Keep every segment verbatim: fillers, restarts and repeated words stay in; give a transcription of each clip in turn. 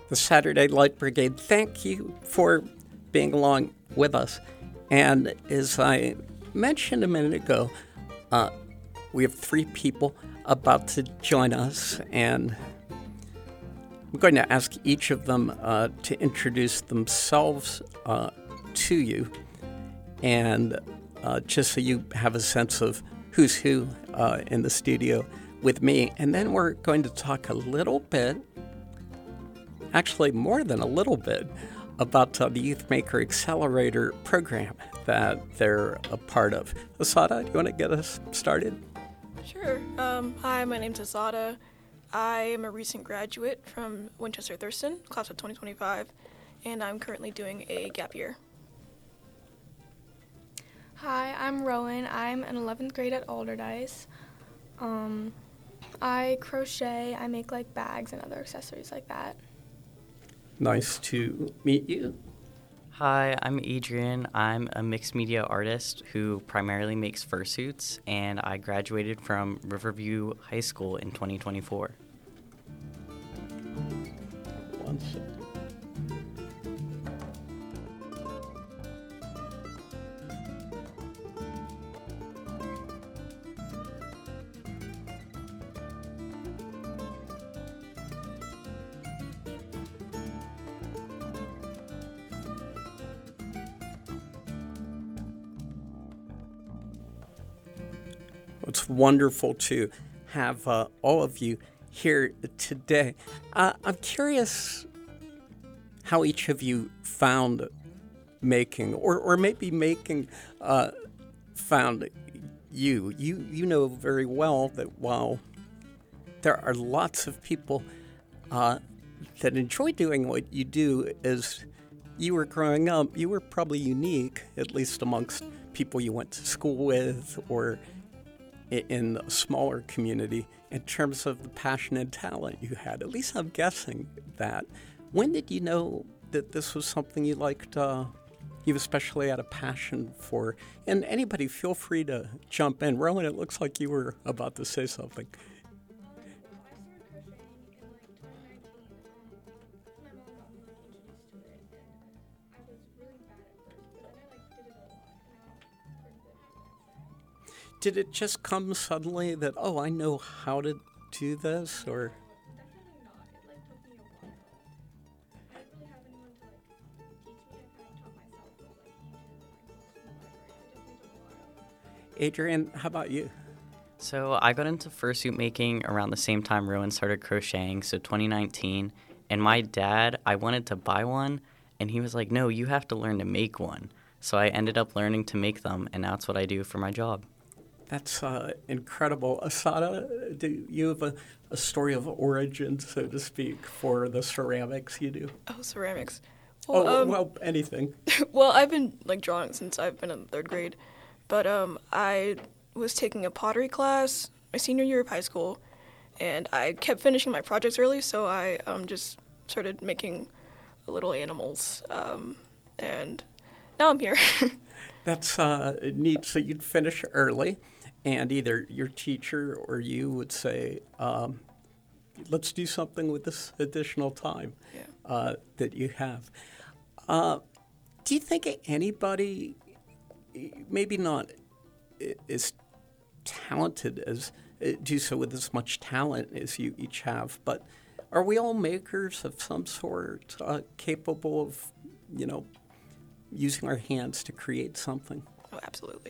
the Saturday Light Brigade. Thank you for being along with us. And as I mentioned a minute ago, uh, we have three people about to join us, and I'm going to ask each of them uh, to introduce themselves uh, to you, and uh, just so you have a sense of who's who uh, in the studio with me. And then we're going to talk a little bit, actually more than a little bit, about uh, the Youth Maker Accelerator program that they're a part of. Asada, do you want to get us started? Sure. Um, hi, my name's Asada. I am a recent graduate from Winchester Thurston, class of twenty twenty-five, and I'm currently doing a gap year. Hi, I'm Rowan. I'm in eleventh grade at Alderdice. Um, I crochet. I make like bags and other accessories like that. Nice to meet you. Hi, I'm Adrian. I'm a mixed media artist who primarily makes fursuits, and I graduated from Riverview High School in twenty twenty-four. One second. It's wonderful to have uh, all of you here today. Uh, I'm curious how each of you found making, or, or maybe making uh, found you. You you know very well that while there are lots of people uh, that enjoy doing what you do, as you were growing up, you were probably unique, at least amongst people you went to school with or in a smaller community, in terms of the passion and talent you had. At least I'm guessing that. When did you know that this was something you liked, uh, you especially had a passion for? And anybody, feel free to jump in. Rowan, it looks like you were about to say something. Did it just come suddenly that, oh, I know how to do this, or? Adrian, how about you? So I got into fursuit making around the same time Rowan started crocheting, so twenty nineteen. And my dad, I wanted to buy one, and he was like, no, you have to learn to make one. So I ended up learning to make them, and now it's what I do for my job. That's uh, incredible. Asada, do you have a, a story of origin, so to speak, for the ceramics you do? Oh, ceramics. Well, oh, um, well, anything. Well, I've been like drawing since I've been in third grade, but um, I was taking a pottery class my senior year of high school, and I kept finishing my projects early, so I um, just started making little animals, um, and now I'm here. That's uh, neat. So you'd finish early, and either your teacher or you would say, um, let's do something with this additional time yeah. uh, that you have. Uh, do you think anybody, maybe not as talented as, do so with as much talent as you each have, but are we all makers of some sort, uh, capable of, you know, using our hands to create something? Oh, absolutely.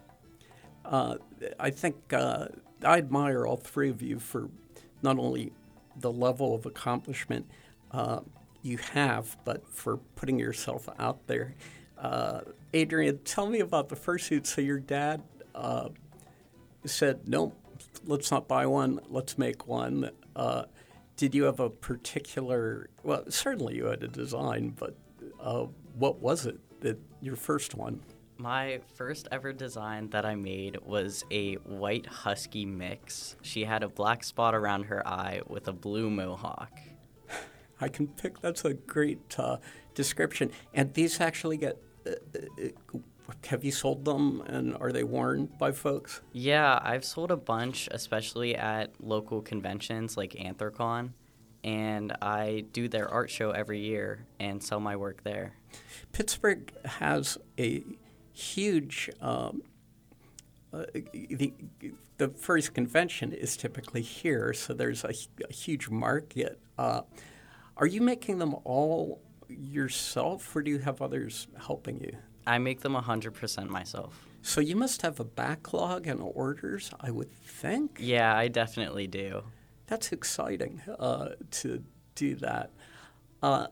Uh, I think uh, I admire all three of you for not only the level of accomplishment uh, you have, but for putting yourself out there. Uh, Adrian, tell me about the fursuit. So your dad uh, said, no, let's not buy one, let's make one. Uh, did you have a particular, well, certainly you had a design, but uh, what was it, that your first one? My first ever design that I made was a white husky mix. She had a black spot around her eye with a blue mohawk. I can pick, that's a great uh, description. And these actually get, uh, uh, have you sold them, and are they worn by folks? Yeah, I've sold a bunch, especially at local conventions like Anthrocon. and I do their art show every year and sell my work there. Pittsburgh has a huge, um, uh, the, the first convention is typically here, so there's a, a huge market. Uh, are you making them all yourself, or do you have others helping you? I make them one hundred percent myself. So you must have a backlog and orders, I would think. Yeah, I definitely do. That's exciting uh, to do that. Uh,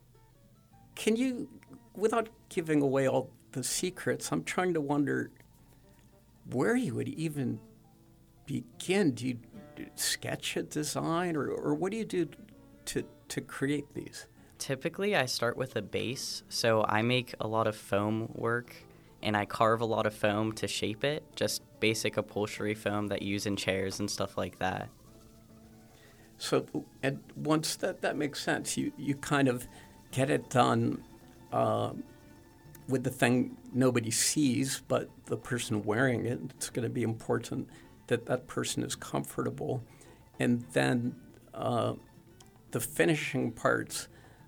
can you, without giving away all the secrets, I'm trying to wonder where you would even begin. Do you sketch a design, or, or what do you do to, to create these? Typically, I start with a base, so I make a lot of foam work, and I carve a lot of foam to shape it, just basic upholstery foam that you use in chairs and stuff like that. So, and once that, that makes sense, you, you kind of get it done uh, with the thing nobody sees, but the person wearing it, it's going to be important that that person is comfortable. And then uh, the finishing parts,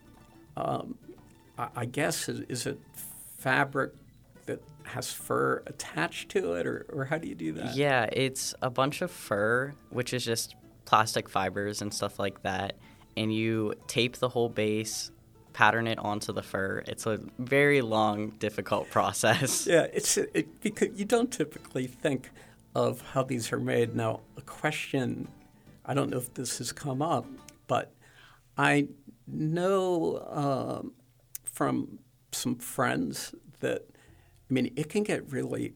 um, I, I guess, is, is it fabric that has fur attached to it, or, or how do you do that? Yeah, it's a bunch of fur, which is just plastic fibers and stuff like that, and you tape the whole base, pattern it onto the fur. It's a very long, difficult process. Yeah, it's it, because you don't typically think of how these are made. Now, a question, I don't know if this has come up, but I know um, from some friends that, I mean, it can get really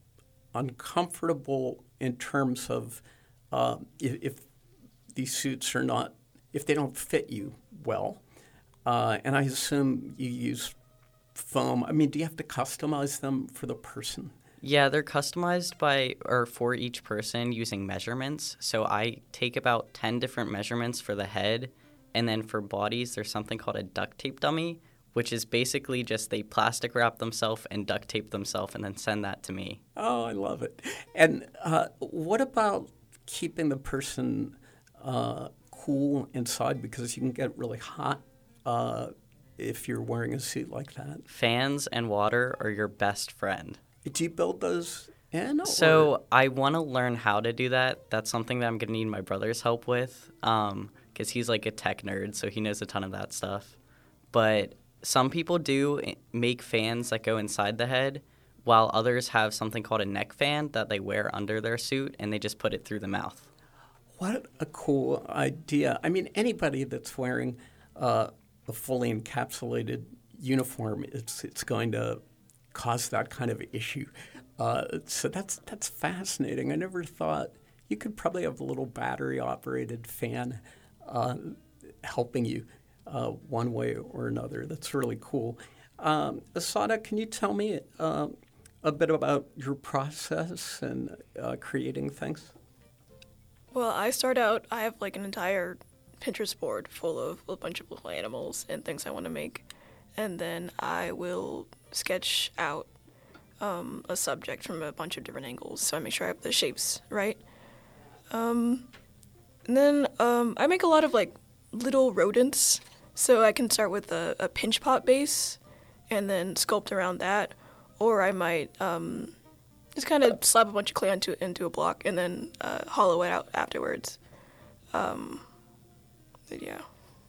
uncomfortable in terms of uh, if, if these suits are not, if they don't fit you well. Uh, and I assume you use foam. I mean, do you have to customize them for the person? Yeah, they're customized by or for each person using measurements. So I take about ten different measurements for the head, and then for bodies, there's something called a duct tape dummy, which is basically just they plastic wrap themselves and duct tape themselves and then send that to me. Oh, I love it. And uh, what about keeping the person uh, cool inside, because you can get really hot uh, if you're wearing a suit like that? Fans and water are your best friend. Do you build those in? Or? So I want to learn how to do that. That's something that I'm going to need my brother's help with, um, because he's like a tech nerd, so he knows a ton of that stuff. But some people do make fans that go inside the head, while others have something called a neck fan that they wear under their suit, and they just put it through the mouth. What a cool idea. I mean, anybody that's wearing uh, a fully encapsulated uniform, it's it's going to cause that kind of issue. Uh, so that's that's fascinating. I never thought you could probably have a little battery-operated fan uh, helping you uh, one way or another. That's really cool. Um, Asada, can you tell me uh, a bit about your process and uh, creating things? Well, I start out, I have like an entire Pinterest board full of a bunch of little animals and things I want to make. And then I will sketch out um, a subject from a bunch of different angles, so I make sure I have the shapes right. Um, and then um, I make a lot of like little rodents, so I can start with a, a pinch pot base and then sculpt around that, or I might um, just kind of slap a bunch of clay into, into a block and then uh, hollow it out afterwards. Um, but yeah.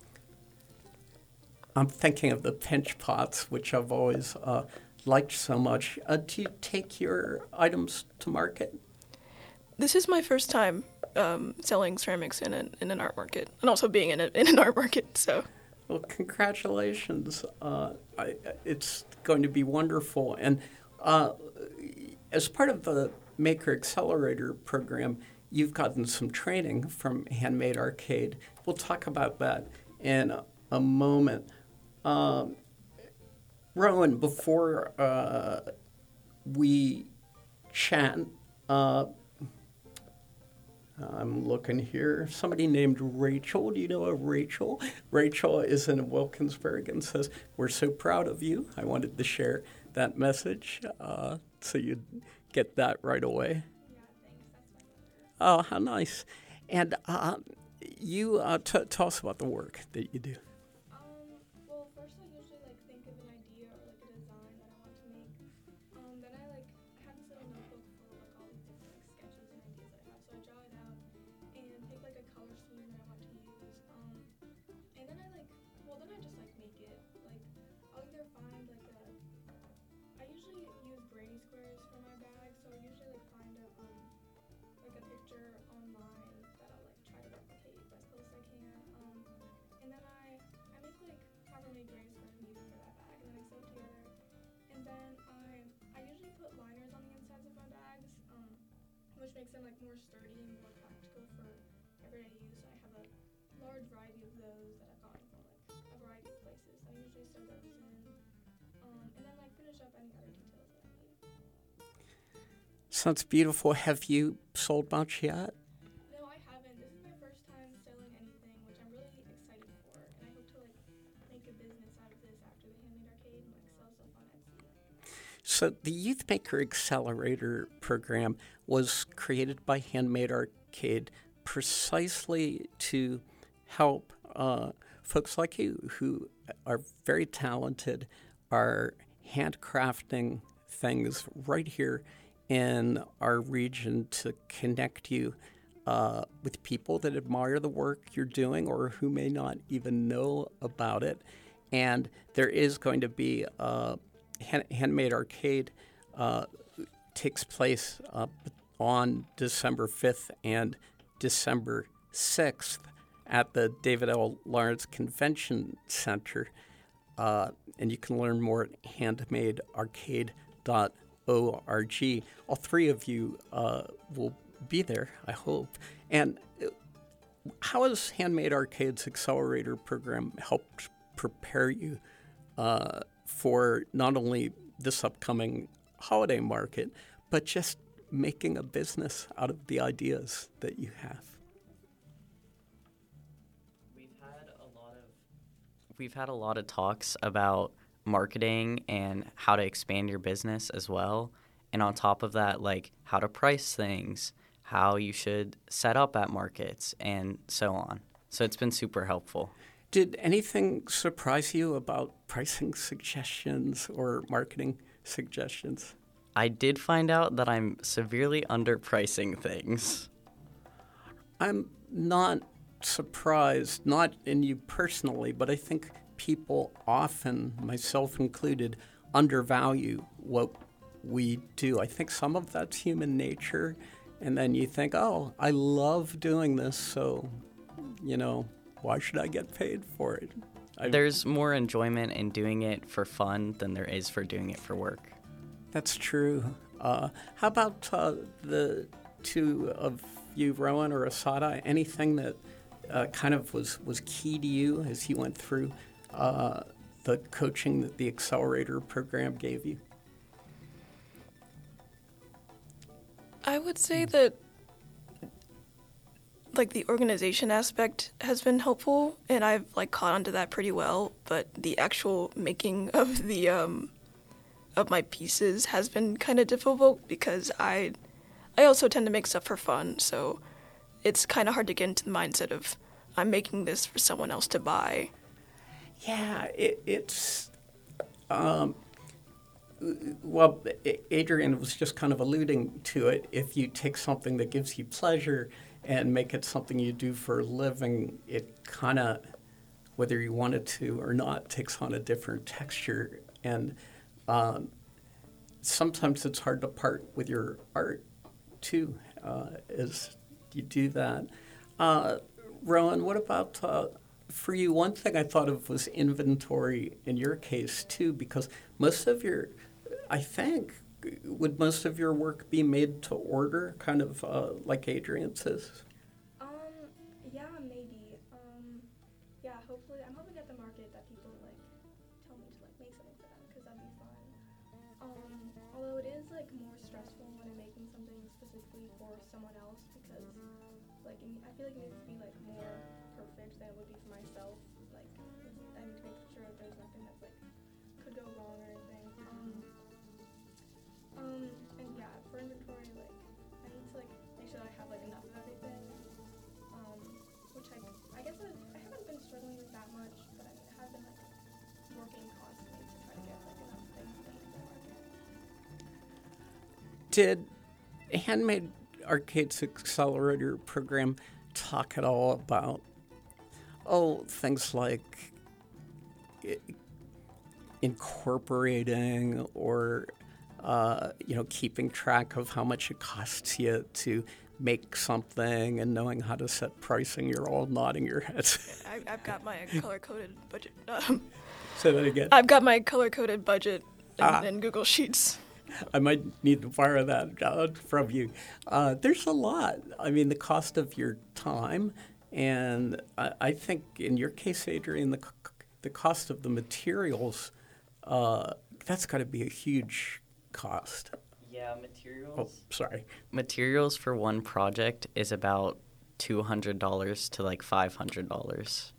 I'm thinking of the pinch pots, which I've always uh, liked so much. Uh, do you take your items to market? This is my first time um, selling ceramics in an, in an art market, and also being in, a, in an art market, so. Well, congratulations. Uh, I, it's going to be wonderful. And uh, as part of the Maker Accelerator program, you've gotten some training from Handmade Arcade. We'll talk about that in a, a moment. Um, Rowan, before uh, we chat, uh, I'm looking here. Somebody named Rachel. Do you know a Rachel? Rachel is in Wilkinsburg and says, "We're so proud of you." I wanted to share that message uh, so you'd get that right away. Oh, how nice. And uh, you uh, t- tell us about the work that you do. Um, well, first I usually like think of an idea or like a design that I want to make. Um, then I like I have this little notebook full of like all these different like sketches and ideas that I have. So I draw it out and pick like a color scheme that I want to use. Um, and then I like well then I just like make it. Like I'll either find like a I usually use Brady squares for my bag, so I usually like find a um like a picture online that I'll like try to replicate as close as I can. Um, and then I I make like however many Brady squares I'm using for that bag, and then I sew it together. And then I I usually put liners on the insides of my bags, um, which makes them like more sturdy and more practical for everyday use. I have a large variety of those that I've gotten from like a variety of places. I usually sew those in, um, and then like finish up any other details that I need. Sounds beautiful. Have you sold much yet? No, I haven't. This is my first time selling anything, which I'm really excited for, and I hope to like make a business out of this after the Handmade Arcade and like sell stuff on Etsy. So the Youth Maker Accelerator program was created by Handmade Arcade precisely to help uh, folks like you who are very talented, are handcrafting things right here in our region to connect you uh, with people that admire the work you're doing or who may not even know about it. And there is going to be a Hand- Handmade Arcade uh, takes place uh, on December fifth and December sixth at the David L. Lawrence Convention Center. Uh, and you can learn more at handmade arcade dot org. All three of you uh, will be there, I hope. And how has Handmade Arcade's Accelerator program helped prepare you uh, for not only this upcoming holiday market, but just making a business out of the ideas that you have? We've had a lot of we've had a lot of talks about marketing and how to expand your business as well. And on top of that, like how to price things, how you should set up at markets, and so on. So it's been super helpful. Did anything surprise you about pricing suggestions or marketing suggestions? I did find out that I'm severely underpricing things. I'm not surprised, not in you personally, but I think people often, myself included, undervalue what we do. I think some of that's human nature, and then you think, oh, I love doing this, so, you know, why should I get paid for it? I, There's more enjoyment in doing it for fun than there is for doing it for work. That's true. Uh, how about uh, the two of you, Rowan or Asada? Anything that uh, kind of was, was key to you as you went through uh, the coaching that the Accelerator program gave you? I would say that like the organization aspect has been helpful, and I've like caught onto that pretty well, but the actual making of the um of my pieces has been kind of difficult because I I also tend to make stuff for fun, so it's kind of hard to get into the mindset of I'm making this for someone else to buy. Yeah, it, it's um, well, Adrian was just kind of alluding to it. If you take something that gives you pleasure and make it something you do for a living, it kind of, whether you want it to or not, takes on a different texture. And um, sometimes it's hard to part with your art, too, uh, as you do that. Uh, Rowan, what about uh, for you? One thing I thought of was inventory in your case, too, because most of your, I think, would most of your work be made to order, kind of uh, like Adrian says? Um, yeah, maybe. Um, yeah, hopefully, I'm hoping at the market that people like tell me to like make something for them because that'd be fun. Um, although it is like more stressful when I'm making something specifically for someone else because like it, I feel like it needs to be like more perfect than it would be for myself. Like I need to make sure that there's nothing that's like could go wrong or anything. Um, um, and yeah, for inventory, like I need to like make sure that I have like enough of everything, um, which I did Handmade Arcade's Accelerator program talk at all about, oh, things like i- incorporating or, uh, you know, keeping track of how much it costs you to make something and knowing how to set pricing? You're all nodding your heads. I, I've got my color-coded budget. Um, Say that again. I've got my color-coded budget in, Ah. in Google Sheets. I might need to borrow that uh, from you. Uh, there's a lot. I mean, the cost of your time, and I, I think in your case, Adrian, the c- the cost of the materials, uh, that's got to be a huge cost. Yeah, materials. Oh, sorry. Materials for one project is about two hundred dollars to like five hundred dollars.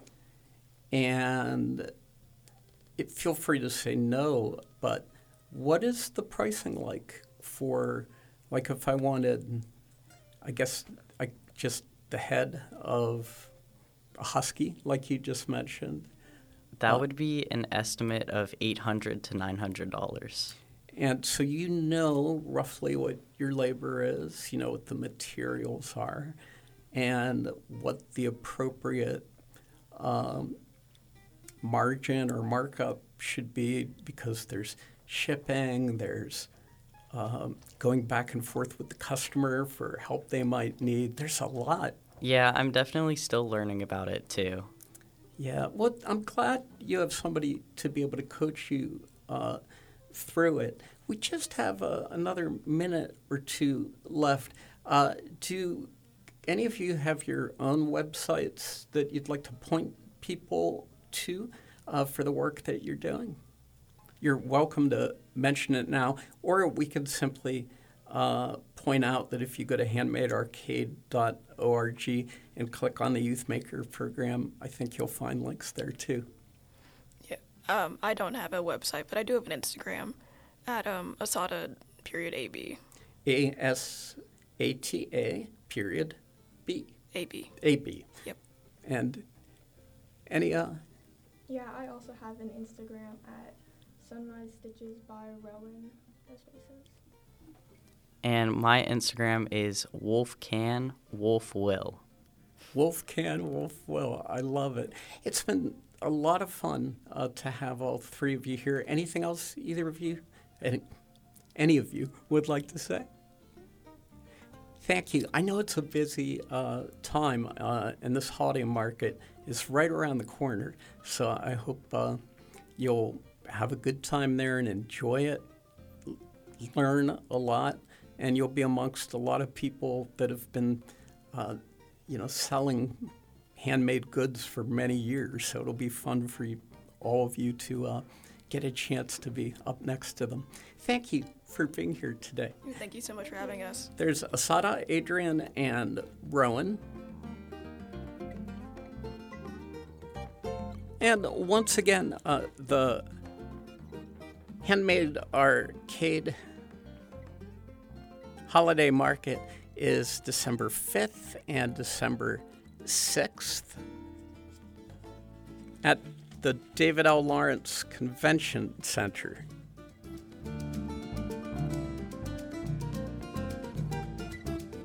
And it, feel free to say no, but what is the pricing like for, like if I wanted, I guess, I, just the head of a husky, like you just mentioned? That Uh, would be an estimate of eight hundred to nine hundred dollars. And so you know roughly what your labor is, you know what the materials are, and what the appropriate um, margin or markup should be, because there's shipping, there's um, going back and forth with the customer for help they might need. There's a lot. Yeah, I'm definitely still learning about it too. Yeah, well, I'm glad you have somebody to be able to coach you uh, through it. We just have uh, another minute or two left. Uh, do any of you have your own websites that you'd like to point people to uh, for the work that you're doing? You're welcome to mention it now, or we could simply uh, point out that if you go to handmade arcade dot org and click on the Youth Maker program, I think you'll find links there too. Yeah. Um, I don't have a website, but I do have an Instagram at um, Asada period A B. A S A T A period B. A B. A B. Yep. And any, uh, Yeah, I also have an Instagram at Sunrise Stitches by Rowan. That's what it says. And my Instagram is wolfcan wolfwill. Wolf Can, Wolf Will. I love it. It's been a lot of fun uh, to have all three of you here. Anything else either of you, any, any of you would like to say? Thank you. I know it's a busy uh, time, uh, and this holiday market is right around the corner. So I hope uh, you'll have a good time there and enjoy it, l- learn a lot, and you'll be amongst a lot of people that have been, uh, you know, selling handmade goods for many years. So it'll be fun for you, all of you to uh, get a chance to be up next to them. Thank you for being here today. Thank you so much for having us. There's Asada, Adrian, and Rowan. And once again, uh, the Handmade Arcade Holiday Market is December fifth and December sixth at the David L. Lawrence Convention Center